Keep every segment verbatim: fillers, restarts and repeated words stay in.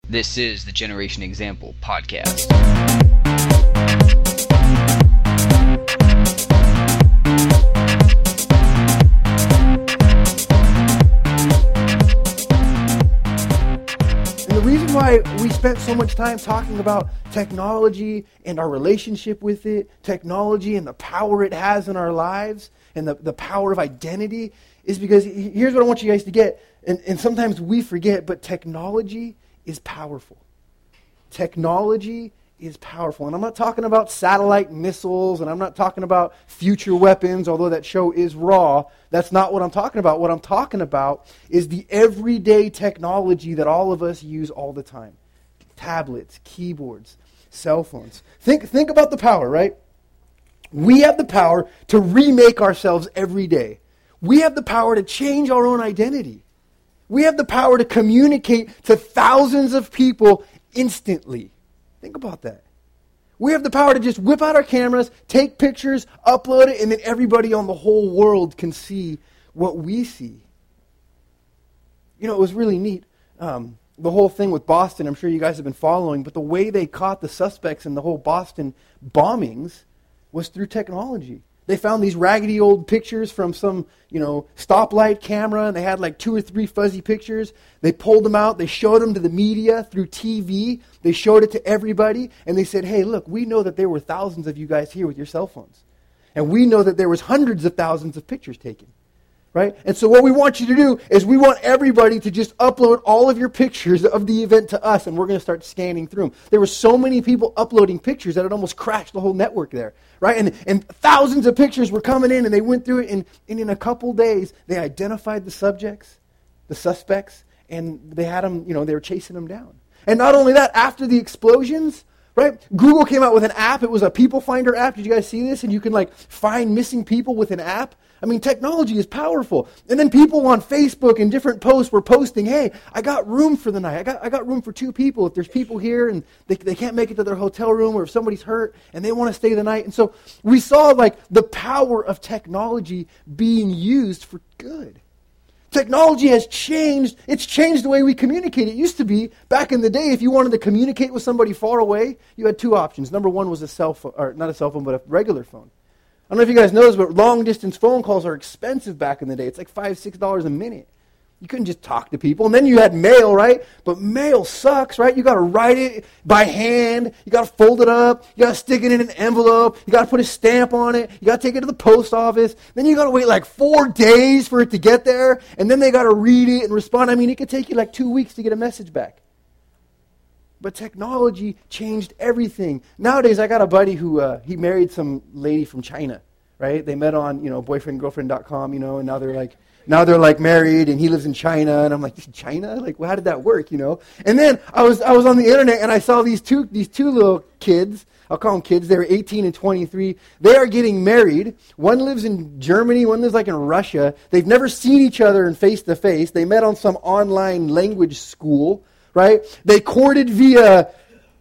This is the Generation Example podcast. And the reason why we spent so much time talking about technology and our relationship with it, technology and the power it has in our lives, and the, the power of identity, is because here's what I want you guys to get. And, and sometimes we forget, but technology is powerful. Technology is powerful. And I'm not talking about satellite missiles, and I'm not talking about future weapons, although that show is raw. That's not what I'm talking about. What I'm talking about is the everyday technology that all of us use all the time. Tablets, keyboards, cell phones. Think, think about the power, right? We have the power to remake ourselves every day. We have the power to change our own identity. We have the power to communicate to thousands of people instantly. Think about that. We have the power to just whip out our cameras, take pictures, upload it, and then everybody on the whole world can see what we see. You know, it was really neat. Um, the whole thing with Boston, I'm sure you guys have been following, but the way they caught the suspects in the whole Boston bombings was through technology. They found these raggedy old pictures from some, you know, stoplight camera, and they had like two or three fuzzy pictures. They pulled them out. They showed them to the media through T V. They showed it to everybody, and they said, hey, look, we know that there were thousands of you guys here with your cell phones. And we know that there was hundreds of thousands of pictures taken. Right? And so what we want you to do is we want everybody to just upload all of your pictures of the event to us, and we're going to start scanning through them. There were so many people uploading pictures that it almost crashed the whole network there. Right? And, and thousands of pictures were coming in, and they went through it, and, and in a couple days, they identified the subjects, the suspects, and they had them, you know, they were chasing them down. And not only that, after the explosions, right? Google came out with an app. It was a People Finder app. Did you guys see this? And you can like find missing people with an app. I mean, technology is powerful. And then people on Facebook and different posts were posting, hey, I got room for the night. I got I got room for two people. If there's people here and they, they can't make it to their hotel room, or if somebody's hurt and they want to stay the night. And so we saw like the power of technology being used for good. Technology has changed. It's changed the way we communicate. It used to be, back in the day, if you wanted to communicate with somebody far away, you had two options. Number one was a cell phone, or not a cell phone, but a regular phone. I don't know if you guys know this, but long-distance phone calls are expensive back in the day. It's like five, six dollars a minute. You couldn't just talk to people. And then you had mail, right? But mail sucks, right? You got to write it by hand. You got to fold it up. You got to stick it in an envelope. You got to put a stamp on it. You got to take it to the post office. Then you got to wait like four days for it to get there. And then they got to read it and respond. I mean, it could take you like two weeks to get a message back. But technology changed everything. Nowadays, I got a buddy who, uh, he married some lady from China, right? They met on, you know, boyfriend girlfriend dot com, you know, and now they're like, Now they're like married, and he lives in China, and I'm like, China? Like, well, how did that work, you know? And then I was I was on the internet, and I saw these two these two little kids. I'll call them kids. They were eighteen and twenty-three. They are getting married. One lives in Germany. One lives like in Russia. They've never seen each other in face to face. They met on some online language school, right? They courted via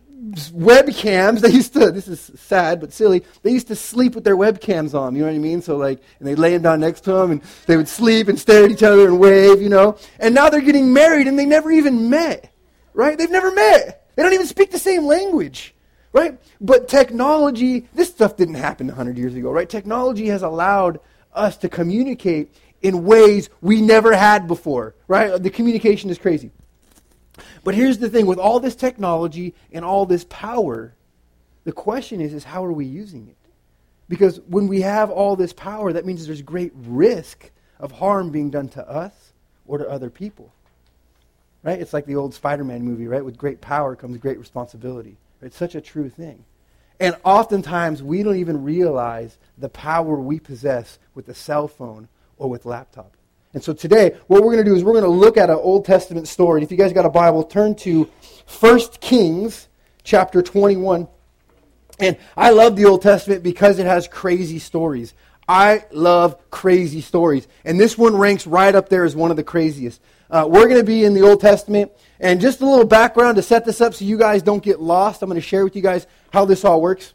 webcams. They used to, this is sad but silly, they used to sleep with their webcams on, you know what I mean? So like, and they'd lay them down next to them, and they would sleep and stare at each other and wave, you know? And now they're getting married, and they never even met, right? They've never met. They don't even speak the same language, right? But technology, this stuff didn't happen one hundred years ago, right? Technology has allowed us to communicate in ways we never had before, right? The communication is crazy. But here's the thing, with all this technology and all this power, the question is, is how are we using it? Because when we have all this power, that means there's great risk of harm being done to us or to other people. Right? It's like the old Spider-Man movie, right? With great power comes great responsibility. It's such a true thing. And oftentimes we don't even realize the power we possess with a cell phone or with laptop. And so today, what we're going to do is we're going to look at an Old Testament story. And if you guys got a Bible, turn to First Kings chapter twenty-one. And I love the Old Testament because it has crazy stories. I love crazy stories. And this one ranks right up there as one of the craziest. Uh, we're going to be in the Old Testament. And just a little background to set this up so you guys don't get lost. I'm going to share with you guys how this all works.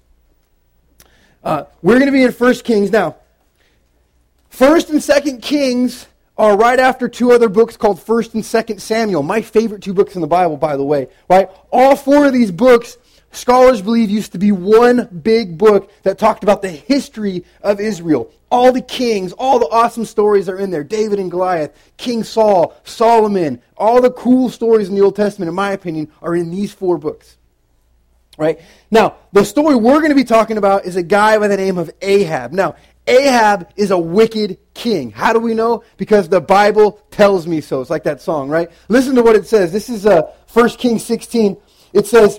Uh, we're going to be in First Kings. Now, First and Second Kings are right after two other books called First and Second Samuel, my favorite two books in the Bible, by the way. Right? All four of these books, scholars believe, used to be one big book that talked about the history of Israel. All the kings, all the awesome stories are in there. David and Goliath, King Saul, Solomon, all the cool stories in the Old Testament, in my opinion, are in these four books. Right? Now, the story we're going to be talking about is a guy by the name of Ahab. Now, Ahab is a wicked king. How do we know? Because the Bible tells me so. It's like that song, right? Listen to what it says. This is uh, First Kings sixteen. It says,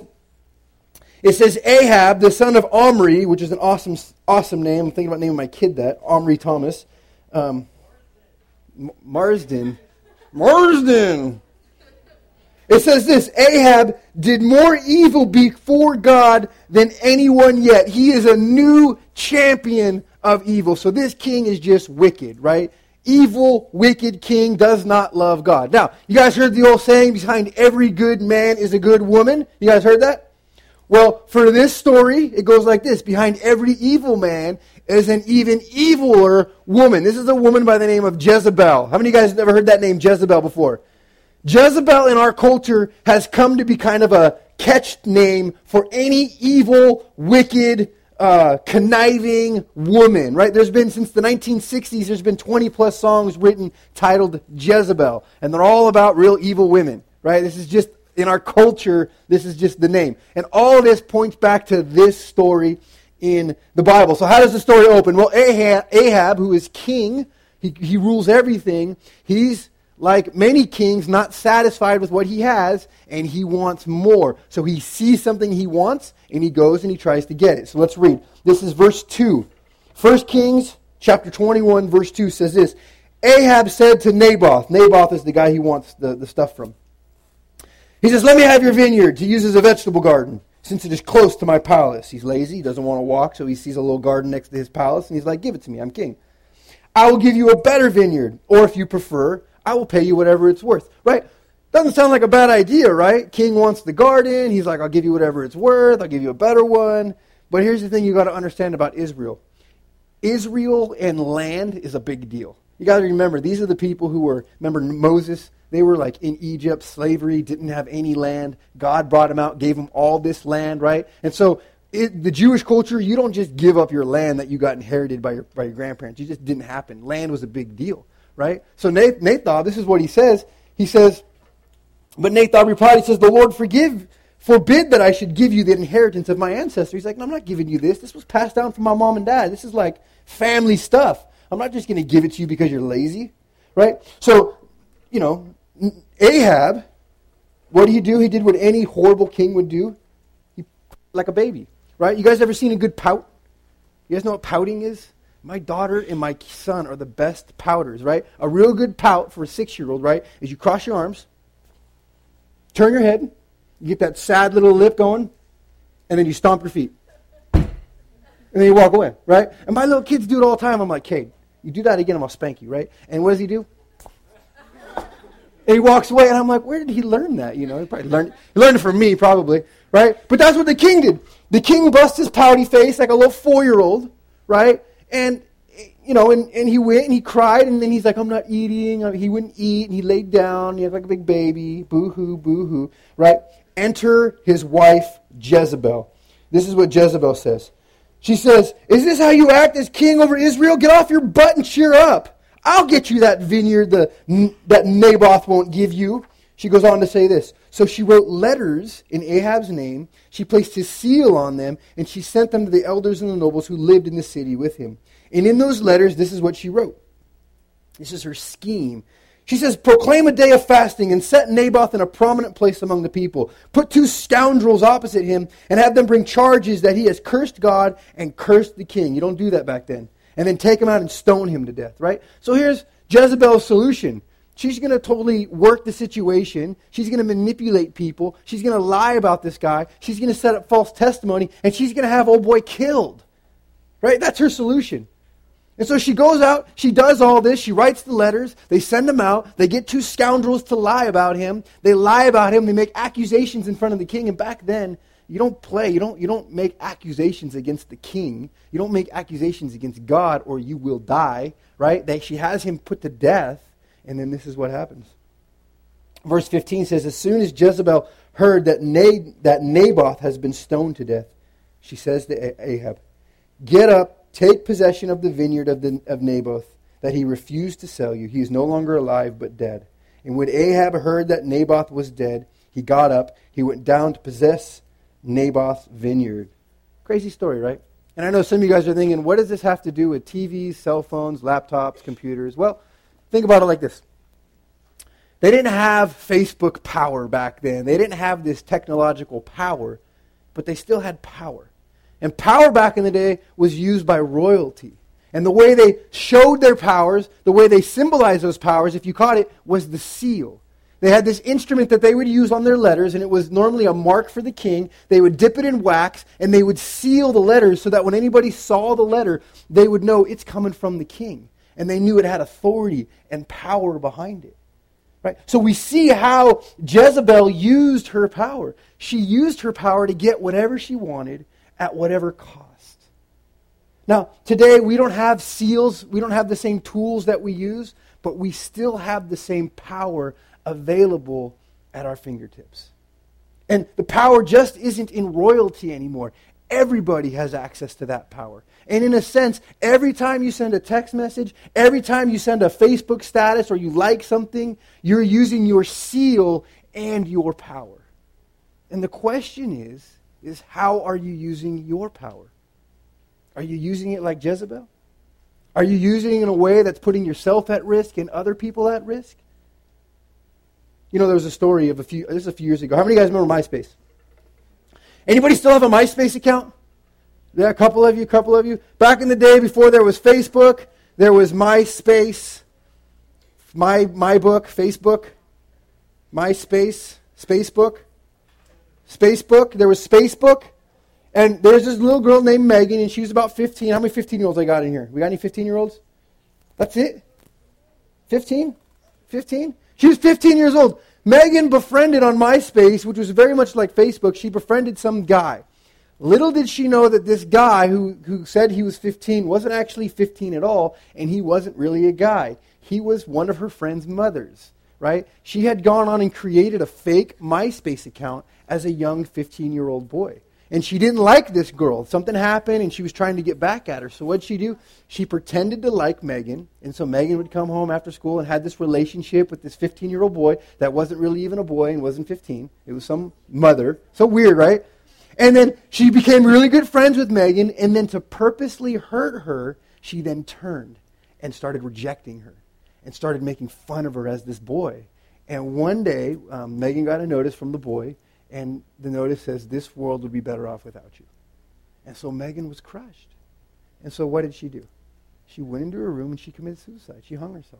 it says, Ahab, the son of Omri, which is an awesome awesome name. I'm thinking about naming my kid that. Omri Thomas. Um, M- Marsden. Marsden. It says this, Ahab did more evil before God than anyone yet. He is a new champion of evil. So this king is just wicked, right? Evil, wicked king does not love God. Now, you guys heard the old saying, behind every good man is a good woman? You guys heard that? Well, for this story, it goes like this. Behind every evil man is an even eviler woman. This is a woman by the name of Jezebel. How many of you guys have ever heard that name, Jezebel, before? Jezebel in our culture has come to be kind of a catch name for any evil, wicked, uh, conniving woman, right? There's been, since the nineteen sixties, there's been twenty plus songs written titled Jezebel, and they're all about real evil women, right? This is just, in our culture, this is just the name. And all of this points back to this story in the Bible. So how does the story open? Well, Ahab, Ahab who is king, he, he rules everything, he's like many kings, not satisfied with what he has, and he wants more. So he sees something he wants, and he goes and he tries to get it. So let's read. This is verse two. First Kings chapter twenty-one, verse two says this. Ahab said to Naboth, Naboth is the guy he wants the, the stuff from. He says, let me have your vineyard to use as a vegetable garden, since it is close to my palace. He's lazy, he doesn't want to walk, so he sees a little garden next to his palace, and he's like, give it to me, I'm king. I will give you a better vineyard, or if you prefer, I will pay you whatever it's worth, right? Doesn't sound like a bad idea, right? King wants the garden. He's like, I'll give you whatever it's worth. I'll give you a better one. But here's the thing you got to understand about Israel. Israel and land is a big deal. You got to remember, these are the people who were, remember Moses? They were like in Egypt, slavery, didn't have any land. God brought them out, gave them all this land, right? And so it, the Jewish culture, you don't just give up your land that you got inherited by your, by your grandparents. It just didn't happen. Land was a big deal. Right? So Nathan, this is what he says. He says, but Nathan replied, he says, the Lord forgive, forbid that I should give you the inheritance of my ancestors. He's like, no, I'm not giving you this. This was passed down from my mom and dad. This is like family stuff. I'm not just going to give it to you because you're lazy. Right? So, you know, Ahab, what do you do? He did what any horrible king would do. He like a baby. Right? You guys ever seen a good pout? You guys know what pouting is? My daughter and my son are the best pouters, right? A real good pout for a six-year-old, right, is you cross your arms, turn your head, you get that sad little lip going, and then you stomp your feet. And then you walk away, right? And my little kids do it all the time. I'm like, Cade, you do that again, I'm going to spank you, right? And what does he do? And he walks away, and I'm like, where did he learn that? You know, he probably learned, he learned it from me, probably, right? But that's what the king did. The king busts his pouty face like a little four-year-old, right? And, you know, and, and he went and he cried, and then he's like, I'm not eating. He wouldn't eat, and he laid down. He had like a big baby. Boo-hoo, boo-hoo, right? Enter his wife, Jezebel. This is what Jezebel says. She says, is this how you act as king over Israel? Get off your butt and cheer up. I'll get you that vineyard the, that Naboth won't give you. She goes on to say this. So she wrote letters in Ahab's name. She placed his seal on them, and she sent them to the elders and the nobles who lived in the city with him. And in those letters, this is what she wrote. This is her scheme. She says, proclaim a day of fasting and set Naboth in a prominent place among the people. Put two scoundrels opposite him and have them bring charges that he has cursed God and cursed the king. You don't do that back then. And then take him out and stone him to death, right? So here's Jezebel's solution. She's going to totally work the situation. She's going to manipulate people. She's going to lie about this guy. She's going to set up false testimony. And she's going to have old boy killed. Right? That's her solution. And so she goes out. She does all this. She writes the letters. They send them out. They get two scoundrels to lie about him. They lie about him. They make accusations in front of the king. And back then, you don't play. You don't, you don't make accusations against the king. You don't make accusations against God or you will die. Right? They, she has him put to death. And then this is what happens. Verse fifteen says, as soon as Jezebel heard that, Na- that Naboth has been stoned to death, she says to Ahab, get up, take possession of the vineyard of, the, of Naboth that he refused to sell you. He is no longer alive but dead. And when Ahab heard that Naboth was dead, he got up, he went down to possess Naboth's vineyard. Crazy story, right? And I know some of you guys are thinking, what does this have to do with T Vs, cell phones, laptops, computers? Well, think about it like this. They didn't have Facebook power back then. They didn't have this technological power, but they still had power. And power back in the day was used by royalty. And the way they showed their powers, the way they symbolized those powers, if you caught it, was the seal. They had this instrument that they would use on their letters, and it was normally a mark for the king. They would dip it in wax, and they would seal the letters so that when anybody saw the letter, they would know it's coming from the king. And they knew it had authority and power behind it. Right? So we see how Jezebel used her power. She used her power to get whatever she wanted at whatever cost. Now, today we don't have seals, we don't have the same tools that we use, but we still have the same power available at our fingertips. And the power just isn't in royalty anymore. Everybody has access to that power. And in a sense, every time you send a text message, every time you send a Facebook status or you like something, you're using your seal and your power. And the question is, is how are you using your power? Are you using it like Jezebel? Are you using it in a way that's putting yourself at risk and other people at risk? You know, there was a story of a few, this is a few years ago. How many of you guys remember MySpace? Anybody still have a MySpace account? Yeah, a couple of you, a couple of you. Back in the day before there was Facebook, there was MySpace, My My Book, Facebook, MySpace, Spacebook, Spacebook. There was Spacebook, and there's this little girl named Megan, and she was about fifteen. How many fifteen-year-olds I got in here? We got any fifteen-year-olds? That's it? fifteen? fifteen? She was fifteen years old. Megan befriended on MySpace, which was very much like Facebook. She befriended some guy. Little did she know that this guy who, who said he was fifteen wasn't actually fifteen at all, and he wasn't really a guy. He was one of her friend's mothers, right? She had gone on and created a fake MySpace account as a young fifteen-year-old boy. And she didn't like this girl. Something happened, and she was trying to get back at her. So what'd she do? She pretended to like Megan, and so Megan would come home after school and had this relationship with this fifteen-year-old boy that wasn't really even a boy and wasn't fifteen. It was some mother. So weird, right? And then she became really good friends with Megan, and then to purposely hurt her, she then turned and started rejecting her and started making fun of her as this boy. And one day, um, Megan got a notice from the boy, and the notice says, this world would be better off without you. And so Megan was crushed. And so what did she do? She went into her room and she committed suicide. She hung herself.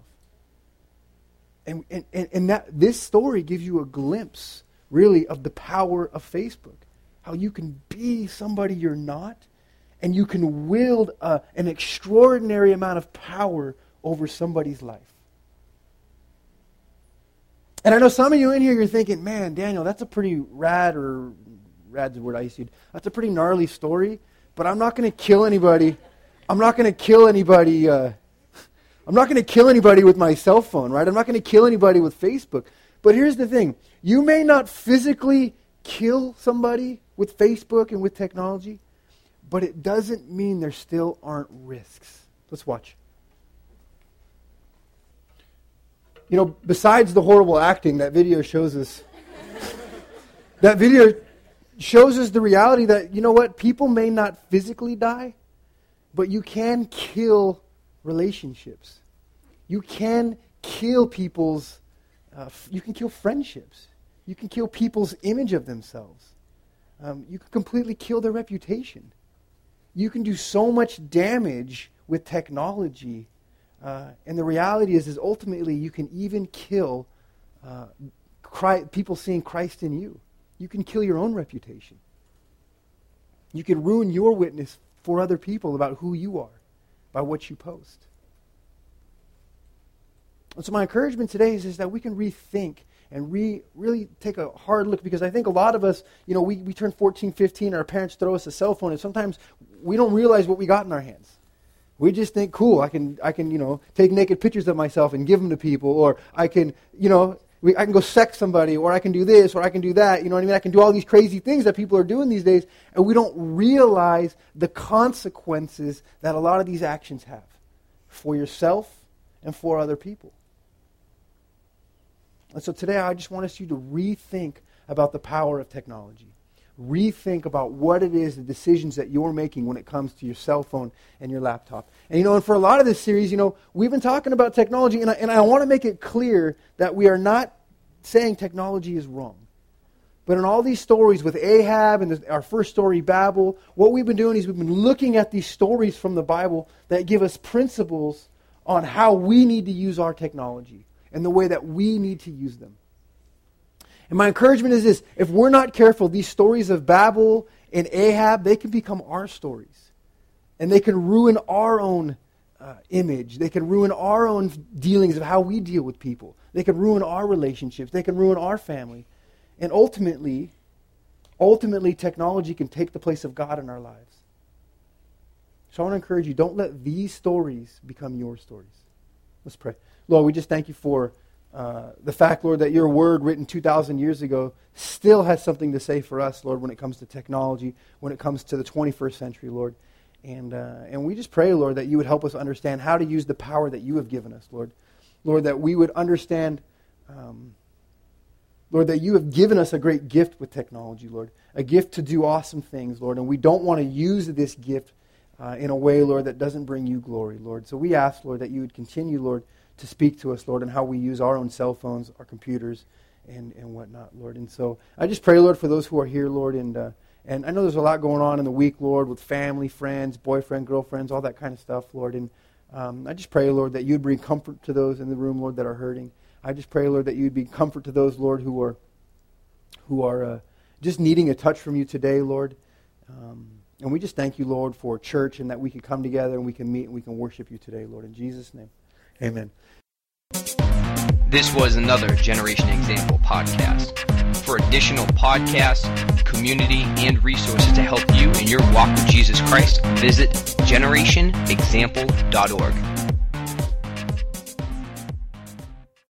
And, and, and, and that this story gives you a glimpse, really, of the power of Facebook. How you can be somebody you're not, and you can wield a, an extraordinary amount of power over somebody's life. And I know some of you in here, you're thinking, man, Daniel, that's a pretty rad, or rad's the word I used to use. That's a pretty gnarly story, but I'm not going to kill anybody. I'm not going to kill anybody. Uh, I'm not going to kill anybody with my cell phone, right? I'm not going to kill anybody with Facebook. But here's the thing. You may not physically kill somebody with Facebook and with technology, but it doesn't mean there still aren't risks. Let's watch. You know, besides the horrible acting, that video shows us, that video shows us the reality that, you know what, people may not physically die, but you can kill relationships. You can kill people's, uh, f- you can kill friendships. You can kill people's image of themselves. Um, you can completely kill their reputation. You can do so much damage with technology. Uh, and the reality is, is ultimately you can even kill uh, Christ, people seeing Christ in you. You can kill your own reputation. You can ruin your witness for other people about who you are by what you post. And so my encouragement today is, is that we can rethink and re, really take a hard look, because I think a lot of us, you know, we, we turn fourteen, fifteen, and our parents throw us a cell phone, and sometimes we don't realize what we got in our hands. We just think, cool, I can, I can, you know, take naked pictures of myself and give them to people, or I can, you know, we, I can go sex somebody, or I can do this, or I can do that. You know what I mean? I can do all these crazy things that people are doing these days, and we don't realize the consequences that a lot of these actions have for yourself and for other people. And so today, I just want us you to rethink about the power of technology. Rethink about what it is, the decisions that you're making when it comes to your cell phone and your laptop. And, you know, and for a lot of this series, you know, we've been talking about technology, and I, and I want to make it clear that we are not saying technology is wrong. But in all these stories with Ahab and the, our first story, Babel, what we've been doing is we've been looking at these stories from the Bible that give us principles on how we need to use our technology and the way that we need to use them. And my encouragement is this: if we're not careful, these stories of Babel and Ahab, they can become our stories. And they can ruin our own uh, image. They can ruin our own dealings of how we deal with people. They can ruin our relationships. They can ruin our family. And ultimately, ultimately, technology can take the place of God in our lives. So I want to encourage you, don't let these stories become your stories. Let's pray. Lord, we just thank you for Uh, the fact, Lord, that your word written two thousand years ago still has something to say for us, Lord, when it comes to technology, when it comes to the twenty-first century, Lord. And uh, and we just pray, Lord, that you would help us understand how to use the power that you have given us, Lord. Lord, that we would understand, um, Lord, that you have given us a great gift with technology, Lord. A gift to do awesome things, Lord. And we don't want to use this gift uh, in a way, Lord, that doesn't bring you glory, Lord. So we ask, Lord, that you would continue, Lord, to speak to us, Lord, and how we use our own cell phones, our computers, and, and whatnot, Lord. And so I just pray, Lord, for those who are here, Lord, and uh, and I know there's a lot going on in the week, Lord, with family, friends, boyfriend, girlfriends, all that kind of stuff, Lord. And um, I just pray, Lord, that you'd bring comfort to those in the room, Lord, that are hurting. I just pray, Lord, that you'd be comfort to those, Lord, who are who are uh, just needing a touch from you today, Lord. Um, and we just thank you, Lord, for church and that we can come together and we can meet and we can worship you today, Lord. In Jesus' name, amen. This was another Generation Example podcast. For additional podcasts, community, and resources to help you in your walk with Jesus Christ, visit generation example dot org.